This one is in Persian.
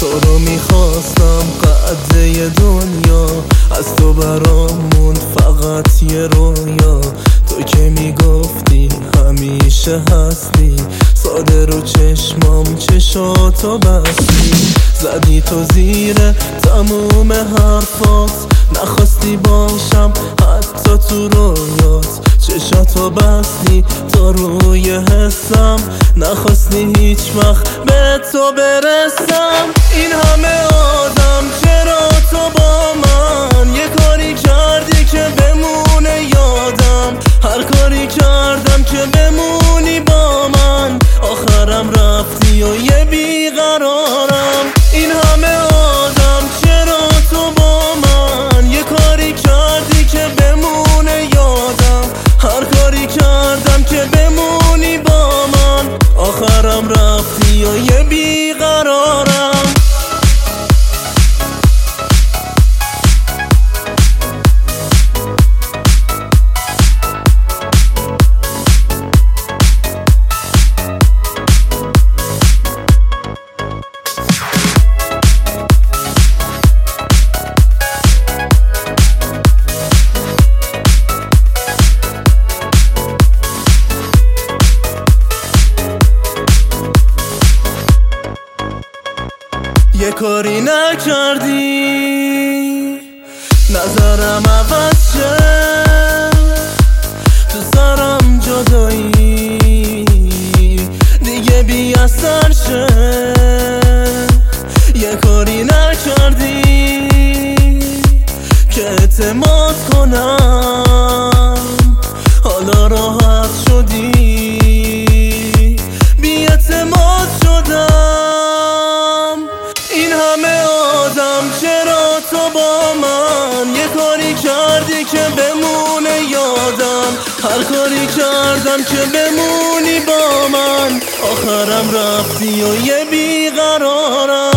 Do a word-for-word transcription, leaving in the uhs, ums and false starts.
تو رو میخواستم قدره دنیا، از تو برامون فقط یه رویا. تو که میگفتی همیشه هستی، ساده رو چشمام چشاتو بستی. زدی تو زیر تموم حرفات، نخواستی باشم حتی تو رویات. چشاتو بستی تا روی حسم، نخواستی هیچ وقت به تو برسم. این همه آدم چرا تو با من یه کاری کردی که بمونه یادم؟ هر کاری کردم که بمونی با من، آخرم رفتی و یه بیقرارم. این همه آدم چرا تو با من یه کاری کردی که بمونه یادم؟ هر کاری کردم که بمونی با من، آخرم رفتی و یه بیقرارم. یه کاری نکردی نظرم عوض شه، تو سرم جدایی دیگه بی اثر شه. یه کاری نکردی که اعتماد کنم، حالا راحت شدی بی اعتماد شدم. این همه آدم چرا تو با من یه کاری کردی که بمونه یادم؟ هر کاری کردم که بمونی با من، آخرم رفتی و یه بیقرارم.